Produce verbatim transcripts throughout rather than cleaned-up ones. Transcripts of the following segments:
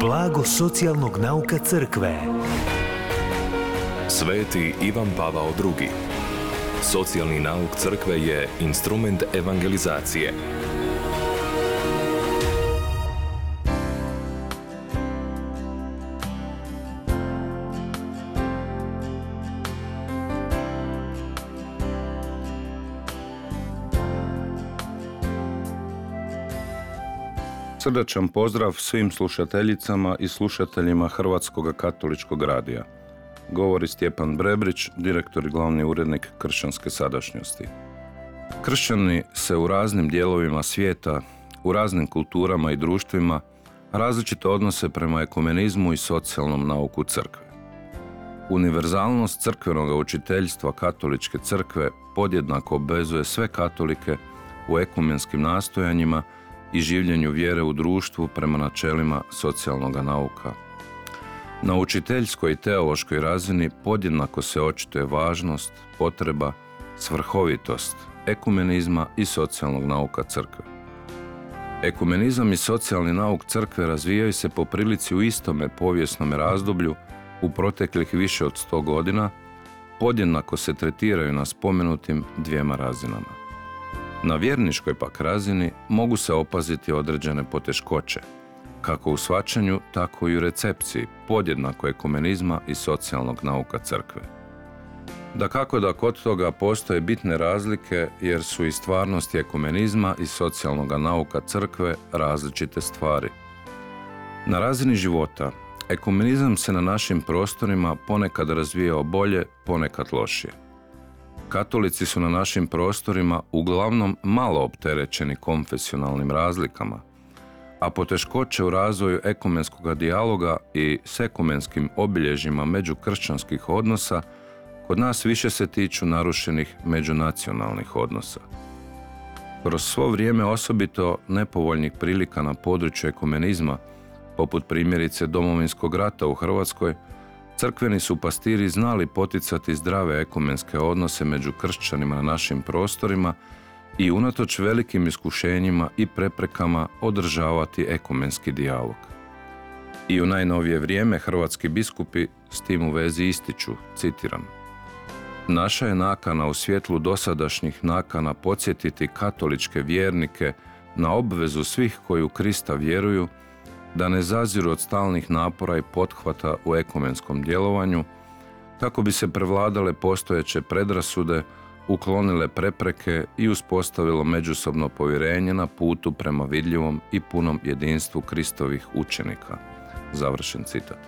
Blago socijalnog nauka crkve. Sveti Ivan Pavao drugi. Socijalni nauk crkve je instrument evangelizacije. Srdačan pozdrav svim slušateljicama i slušateljima Hrvatskog katoličkog radija. Govori Stjepan Brebrić, direktor i glavni urednik Kršćanske sadašnjosti. Kršćani se u raznim dijelovima svijeta, u raznim kulturama i društvima različito odnose prema ekumenizmu i socijalnom nauku crkve. Univerzalnost crkvenog učiteljstva katoličke crkve podjednako obvezuje sve katolike u ekumenskim nastojanjima i življenju vjere u društvu prema načelima socijalnog nauka. Na učiteljskoj i teološkoj razini podjednako se očituje važnost, potreba, svrhovitost ekumenizma i socijalnog nauka crkve. Ekumenizam i socijalni nauk crkve razvijaju se po prilici u istome povijesnom razdoblju u proteklih više od sto godina, podjednako se tretiraju na spomenutim dvijema razinama. Na vjerničkoj pak razini mogu se opaziti određene poteškoće, kako u shvaćanju, tako i u recepciji podjednako ekumenizma i socijalnog nauka crkve. Dakako da kod toga postoje bitne razlike jer su i stvarnosti ekumenizma i socijalnog nauka crkve različite stvari. Na razini života, ekumenizam se na našim prostorima ponekad razvijao bolje, ponekad lošije. Katolici su na našim prostorima uglavnom malo opterećeni konfesionalnim razlikama, a poteškoće u razvoju ekumenskog dijaloga i s ekumenskim obilježjima međukršćanskih odnosa kod nas više se tiču narušenih međunacionalnih odnosa. Kroz svo vrijeme osobito nepovoljnih prilika na području ekumenizma, poput primjerice Domovinskog rata u Hrvatskoj, crkveni su pastiri znali poticati zdrave ekumenske odnose među kršćanima na našim prostorima i unatoč velikim iskušenjima i preprekama održavati ekumenski dijalog. I u najnovije vrijeme hrvatski biskupi s tim u vezi ističu, citiram: "Naša je nakana u svjetlu dosadašnjih nakana podsjetiti katoličke vjernike na obvezu svih koji u Krista vjeruju da ne zaziru od stalnih napora i pothvata u ekumenskom djelovanju, kako bi se prevladale postojeće predrasude, uklonile prepreke i uspostavilo međusobno povjerenje na putu prema vidljivom i punom jedinstvu Kristovih učenika." Završen citat.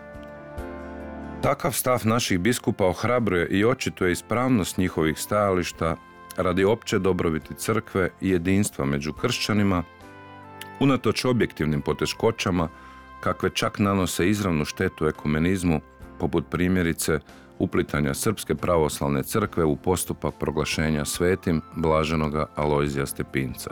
Takav stav naših biskupa ohrabruje i očituje ispravnost njihovih stajališta radi opće dobrobiti crkve i jedinstva među kršćanima, unatoč objektivnim poteškoćama kakve čak nanose izravnu štetu ekumenizmu, poput primjerice uplitanja Srpske pravoslavne crkve u postupak proglašenja svetim blaženoga Alojzija Stepinca.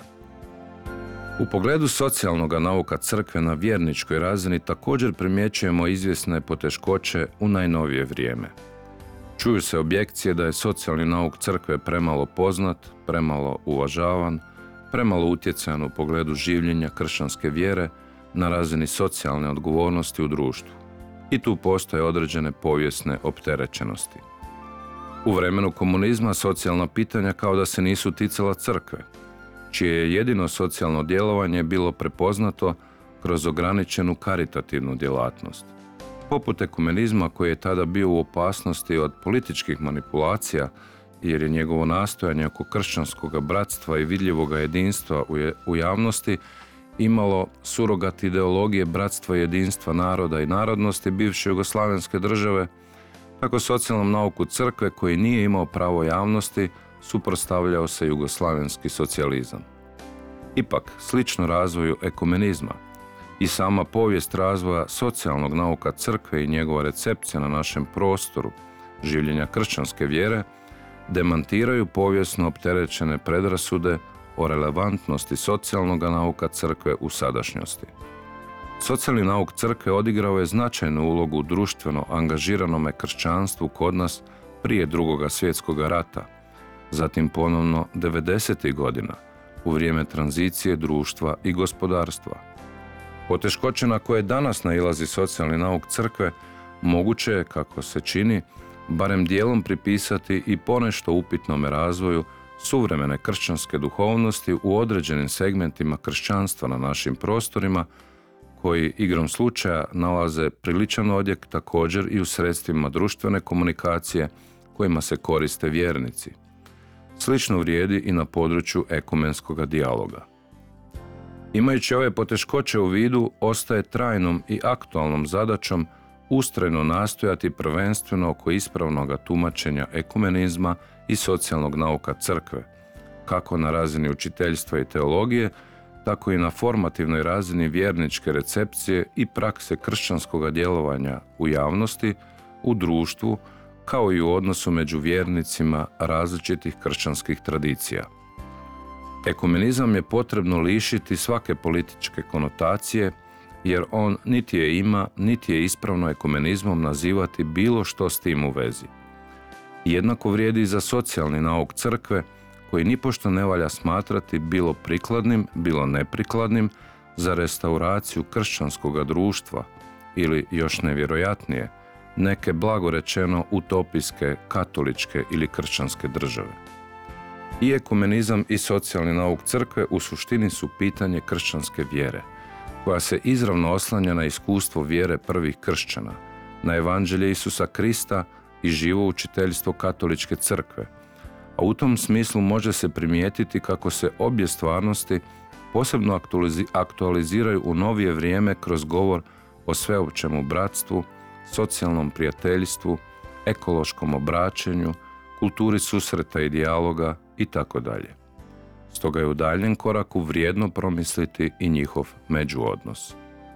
U pogledu socijalnog nauka crkve na vjerničkoj razini također primjećujemo izvjesne poteškoće u najnovije vrijeme. Čuju se objekcije da je socijalni nauk crkve premalo poznat, premalo uvažavan, premalo utjecajan u pogledu življenja kršćanske vjere na razini socijalne odgovornosti u društvu. I tu postoje određene povijesne opterećenosti. U vremenu komunizma socijalna pitanja kao da se nisu ticala crkve, čije je jedino socijalno djelovanje bilo prepoznato kroz ograničenu karitativnu djelatnost. Poput ekumenizma koji je tada bio u opasnosti od političkih manipulacija, jer je njegovo nastojanje oko kršćanskog bratstva i vidljivog jedinstva u javnosti imalo surogat ideologije bratstva i jedinstva naroda i narodnosti bivše jugoslavenske države, tako socijalnom nauku crkve koji nije imao pravo javnosti suprotstavljao se jugoslavenski socijalizam. Ipak, slično razvoju ekumenizma i sama povijest razvoja socijalnog nauka crkve i njegova recepcija na našem prostoru življenja kršćanske vjere demantiraju povijesno opterećene predrasude o relevantnosti socijalnog nauka crkve u sadašnjosti. Socijalni nauk crkve odigrao je značajnu ulogu u društveno angažiranome kršćanstvu kod nas prije Drugog svjetskog rata, zatim ponovno devedesetih godina, u vrijeme tranzicije društva i gospodarstva. Poteškoće na koje danas nailazi socijalni nauk crkve moguće je, kako se čini, barem dijelom pripisati i ponešto upitnome razvoju suvremene kršćanske duhovnosti u određenim segmentima kršćanstva na našim prostorima, koji igrom slučaja nalaze priličan odjek također i u sredstvima društvene komunikacije kojima se koriste vjernici. Slično vrijedi i na području ekumenskog dijaloga. Imajući ove poteškoće u vidu, ostaje trajnom i aktualnom zadaćom ustrajno nastojati prvenstveno oko ispravnog tumačenja ekumenizma i socijalnog nauka crkve, kako na razini učiteljstva i teologije, tako i na formativnoj razini vjerničke recepcije i prakse kršćanskog djelovanja u javnosti, u društvu, kao i u odnosu među vjernicima različitih kršćanskih tradicija. Ekumenizam je potrebno lišiti svake političke konotacije, jer on niti je ima, niti je ispravno ekumenizmom nazivati bilo što s tim u vezi. Jednako vrijedi i za socijalni nauk crkve, koji nipošto ne valja smatrati bilo prikladnim, bilo neprikladnim za restauraciju kršćanskog društva ili, još nevjerojatnije, neke blagorečeno utopijske, katoličke ili kršćanske države. I ekumenizam i socijalni nauk crkve u suštini su pitanje kršćanske vjere, koja se izravno oslanja na iskustvo vjere prvih kršćana, na evanđelje Isusa Krista i živo učiteljstvo katoličke crkve, a u tom smislu može se primijetiti kako se obje stvarnosti posebno aktualiziraju u novije vrijeme kroz govor o sveopćemu bratstvu, socijalnom prijateljstvu, ekološkom obraćenju, kulturi susreta i dijaloga itd. Stoga je u daljnjem koraku vrijedno promisliti i njihov međuodnos.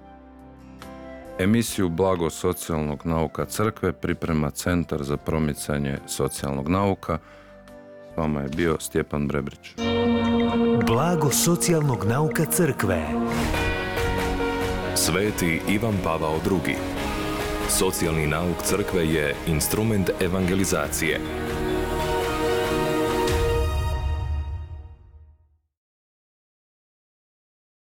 Emisiju Blago socijalnog nauka crkve priprema Centar za promicanje socijalnog nauka. S vama je bio Stjepan Brebrić. Blago socijalnog nauka crkve. Sveti Ivan Pavao drugi. Socijalni nauk crkve je instrument evangelizacije.